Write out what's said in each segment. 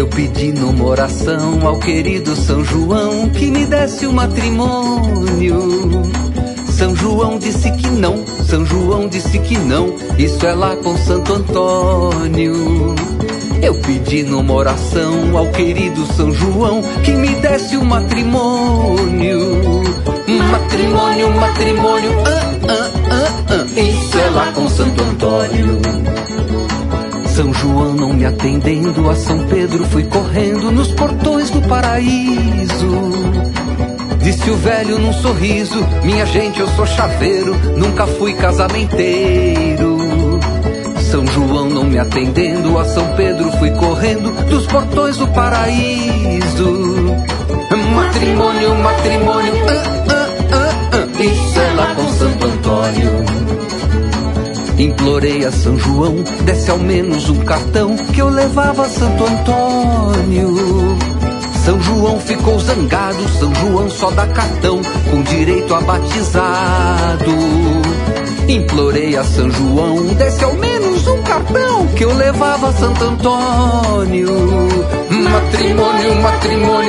Eu pedi numa oração ao querido São João que me desse o matrimônio. São João disse que não, São João disse que não, isso é lá com Santo Antônio. Eu pedi numa oração ao querido São João que me desse o matrimônio. Matrimônio, matrimônio, isso é lá com Santo Antônio. São João não me atendendo, a São Pedro fui correndo nos portões do paraíso. Disse o velho num sorriso, minha gente, eu sou chaveiro, nunca fui casamenteiro. São João não me atendendo, a São Pedro fui correndo dos portões do paraíso. Matrimônio, matrimônio, isso é lá com Santo Antônio. Implorei a São João, desse ao menos um cartão que eu levava a Santo Antônio. São João ficou zangado, São João só dá cartão com direito a batizado. Implorei a São João, desse ao menos um cartão que eu levava a Santo Antônio. Matrimônio, matrimônio,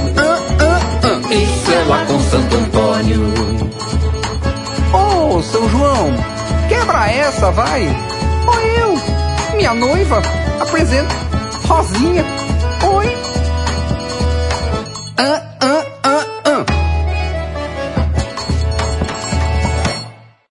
isso é lá com Santo Antônio. Ô, São João, quebra essa, vai. Ô, eu, minha noiva, apresento Rosinha. Oi.